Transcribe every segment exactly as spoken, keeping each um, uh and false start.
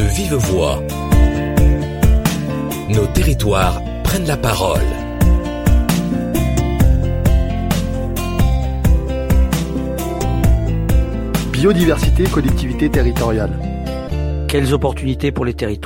vive voix. Nos territoires prennent la parole. Biodiversité et collectivité territoriale. Quelles opportunités pour les territoires ?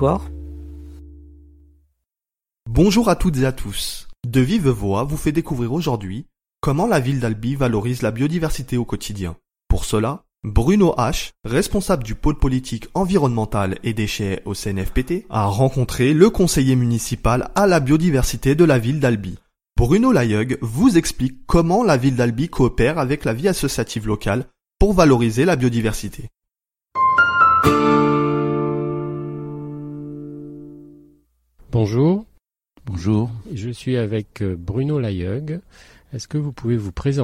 Bonjour à toutes et à tous. De Vive Voix vous fait découvrir aujourd'hui comment la ville d'Albi valorise la biodiversité au quotidien. Pour cela, Bruno H, responsable du pôle politique environnemental et déchets au C N F P T, a rencontré le conseiller municipal à la biodiversité de la ville d'Albi. Bruno Layeug vous explique comment la ville d'Albi coopère avec la vie associative locale pour valoriser la biodiversité. Bonjour. Bonjour. Je suis avec Bruno Layeug. Est-ce que vous pouvez vous présenter ?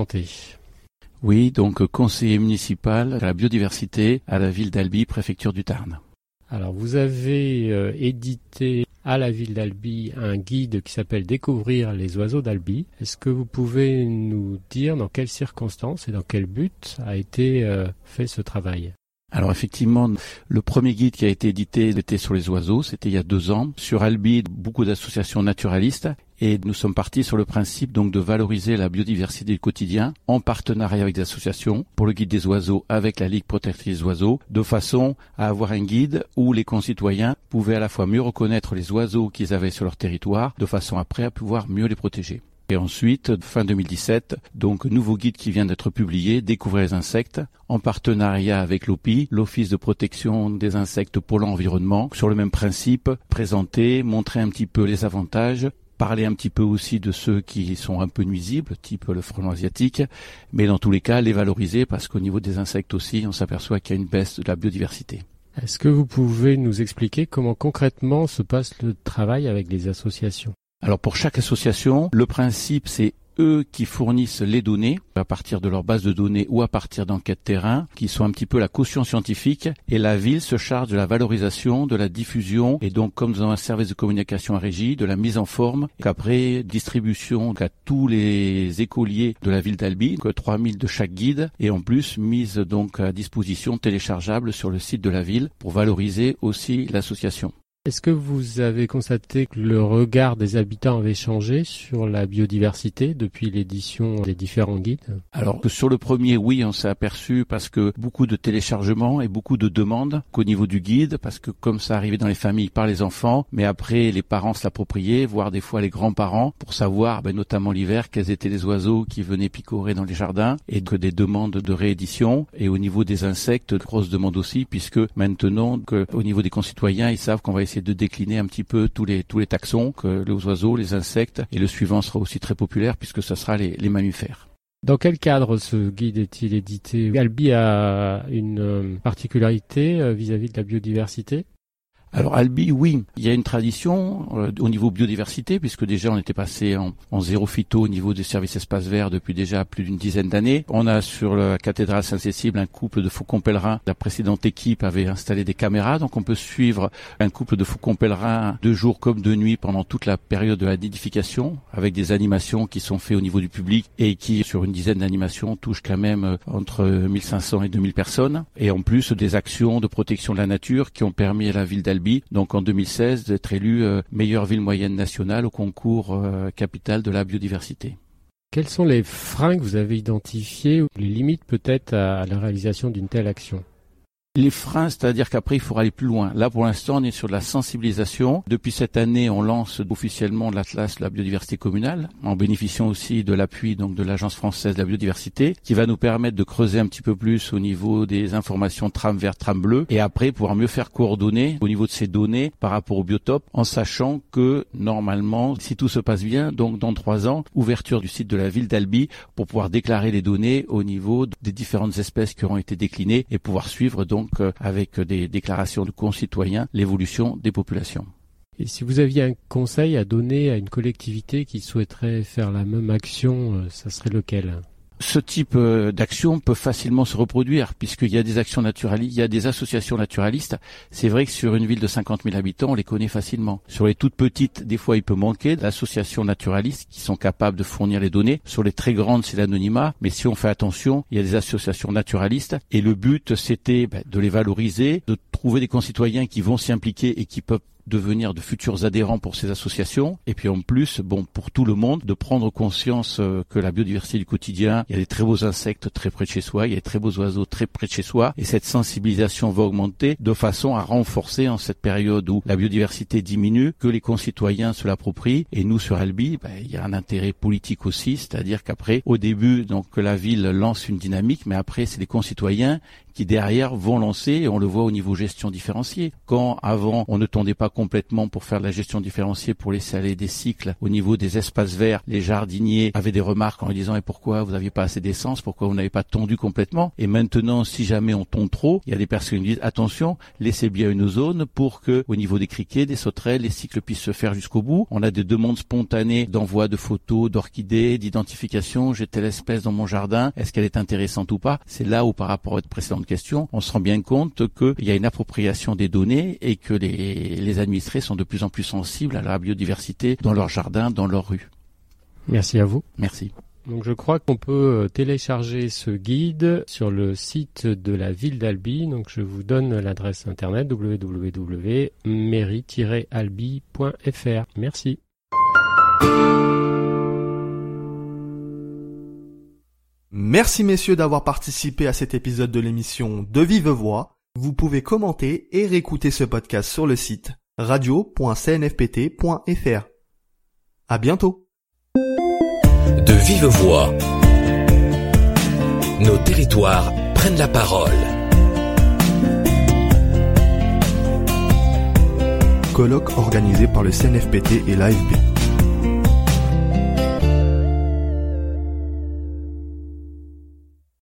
Oui, donc conseiller municipal à la biodiversité à la ville d'Albi, préfecture du Tarn. Alors vous avez euh, édité à la ville d'Albi un guide qui s'appelle Découvrir les oiseaux d'Albi. Est-ce que vous pouvez nous dire dans quelles circonstances et dans quel but a été euh, fait ce travail ? Alors effectivement, le premier guide qui a été édité était sur les oiseaux, c'était il y a deux ans. Sur Albi, beaucoup d'associations naturalistes et nous sommes partis sur le principe donc de valoriser la biodiversité du quotidien en partenariat avec des associations pour le guide des oiseaux avec la Ligue protectrice des oiseaux, de façon à avoir un guide où les concitoyens pouvaient à la fois mieux reconnaître les oiseaux qu'ils avaient sur leur territoire, de façon après à pouvoir mieux les protéger. Et ensuite, fin deux mille dix-sept, donc nouveau guide qui vient d'être publié, Découvrir les insectes, en partenariat avec l'O P I, l'Office de protection des insectes pour l'environnement, sur le même principe, présenter, montrer un petit peu les avantages, parler un petit peu aussi de ceux qui sont un peu nuisibles, type le frelon asiatique, mais dans tous les cas, les valoriser parce qu'au niveau des insectes aussi, on s'aperçoit qu'il y a une baisse de la biodiversité. Est-ce que vous pouvez nous expliquer comment concrètement se passe le travail avec les associations ? Alors pour chaque association, le principe c'est eux qui fournissent les données à partir de leur base de données ou à partir d'enquêtes terrain, qui sont un petit peu la caution scientifique, et la ville se charge de la valorisation, de la diffusion, et donc comme nous avons un service de communication à régie, de la mise en forme, qu'après distribution à tous les écoliers de la ville d'Albi, trois mille de chaque guide, et en plus mise donc à disposition téléchargeable sur le site de la ville pour valoriser aussi l'association. Est-ce que vous avez constaté que le regard des habitants avait changé sur la biodiversité depuis l'édition des différents guides ? Alors sur le premier, oui, on s'est aperçu parce que beaucoup de téléchargements et beaucoup de demandes qu'au niveau du guide, parce que comme ça arrivait dans les familles par les enfants, mais après les parents se l'appropriaient, voire des fois les grands-parents, pour savoir, ben, notamment l'hiver, quels étaient les oiseaux qui venaient picorer dans les jardins, et que des demandes de réédition. Et au niveau des insectes, grosse demande aussi, puisque maintenant, que, au niveau des concitoyens, ils savent qu'on va essayer de décliner un petit peu tous les tous les taxons, que les oiseaux, les insectes, et le suivant sera aussi très populaire puisque ce sera les, les mammifères. Dans quel cadre ce guide est-il édité ? Albi a une particularité vis-à-vis de la biodiversité ? Alors Albi, oui, il y a une tradition euh, au niveau biodiversité, puisque déjà on était passé en, en zéro phyto au niveau des services espaces verts depuis déjà plus d'une dizaine d'années. On a sur la cathédrale Saint-Cécile un couple de faucons pèlerins. La précédente équipe avait installé des caméras, donc on peut suivre un couple de faucons pèlerins de jour comme de nuit pendant toute la période de la nidification, avec des animations qui sont faites au niveau du public et qui, sur une dizaine d'animations, touchent quand même entre mille cinq cents et deux mille personnes. Et en plus des actions de protection de la nature qui ont permis à la ville d'Albi, donc en deux mille seize, d'être élue euh, meilleure ville moyenne nationale au concours euh, capitale de la biodiversité. Quels sont les freins que vous avez identifiés ou les limites peut-être à la réalisation d'une telle action ? Les freins, c'est-à-dire qu'après, il faudra aller plus loin. Là, pour l'instant, on est sur de la sensibilisation. Depuis cette année, on lance officiellement l'Atlas de la biodiversité communale, en bénéficiant aussi de l'appui donc de l'Agence française de la biodiversité, qui va nous permettre de creuser un petit peu plus au niveau des informations tram vert, tram bleu, et après pouvoir mieux faire coordonner au niveau de ces données par rapport au biotope, en sachant que, normalement, si tout se passe bien, donc dans trois ans, ouverture du site de la ville d'Albi pour pouvoir déclarer les données au niveau des différentes espèces qui auront été déclinées et pouvoir suivre donc Donc, avec des déclarations de concitoyens, l'évolution des populations. Et si vous aviez un conseil à donner à une collectivité qui souhaiterait faire la même action, ça serait lequel ? Ce type d'action peut facilement se reproduire puisqu'il y a des actions naturalistes, il y a des associations naturalistes. C'est vrai que sur une ville de cinquante mille habitants, on les connaît facilement. Sur les toutes petites, des fois, il peut manquer d'associations naturalistes qui sont capables de fournir les données. Sur les très grandes, c'est l'anonymat. Mais si on fait attention, il y a des associations naturalistes et le but, c'était ben, de les valoriser, de trouver des concitoyens qui vont s'y impliquer et qui peuvent devenir de futurs adhérents pour ces associations. Et puis en plus, bon, pour tout le monde, de prendre conscience euh, que la biodiversité du quotidien, il y a des très beaux insectes très près de chez soi, il y a des très beaux oiseaux très près de chez soi, et cette sensibilisation va augmenter de façon à renforcer en cette période où la biodiversité diminue, que les concitoyens se l'approprient. Et nous, sur Albi, ben, il y a un intérêt politique aussi, c'est-à-dire qu'après, au début, donc la ville lance une dynamique, mais après, c'est les concitoyens qui derrière vont lancer, et on le voit au niveau gestion différenciée. Quand avant on ne tondait pas complètement pour faire de la gestion différenciée, pour laisser aller des cycles au niveau des espaces verts, les jardiniers avaient des remarques en leur disant « Et pourquoi vous n'aviez pas assez d'essence? Pourquoi vous n'avez pas tondu complètement ?» Et maintenant, si jamais on tonde trop, il y a des personnes qui disent « Attention, laissez bien une zone pour que au niveau des criquets, des sauterelles, les cycles puissent se faire jusqu'au bout. » On a des demandes spontanées d'envoi de photos, d'orchidées, d'identification. J'ai telle espèce dans mon jardin. Est-ce qu'elle est intéressante ou pas? C'est là où par rapport à votre précédente question, on se rend bien compte qu'il y a une appropriation des données et que les, les administrés sont de plus en plus sensibles à la biodiversité dans leur jardin, dans leur rue. Merci à vous. Merci. Donc je crois qu'on peut télécharger ce guide sur le site de la ville d'Albi. Donc je vous donne l'adresse internet w w w point mairie tiret albi point f r. Merci. Merci messieurs d'avoir participé à cet épisode de l'émission De Vive Voix. Vous pouvez commenter et réécouter ce podcast sur le site radio point c n f p t point f r. À bientôt. De vive voix. Nos territoires prennent la parole. Colloque organisé par le C N F P T et l'A F B.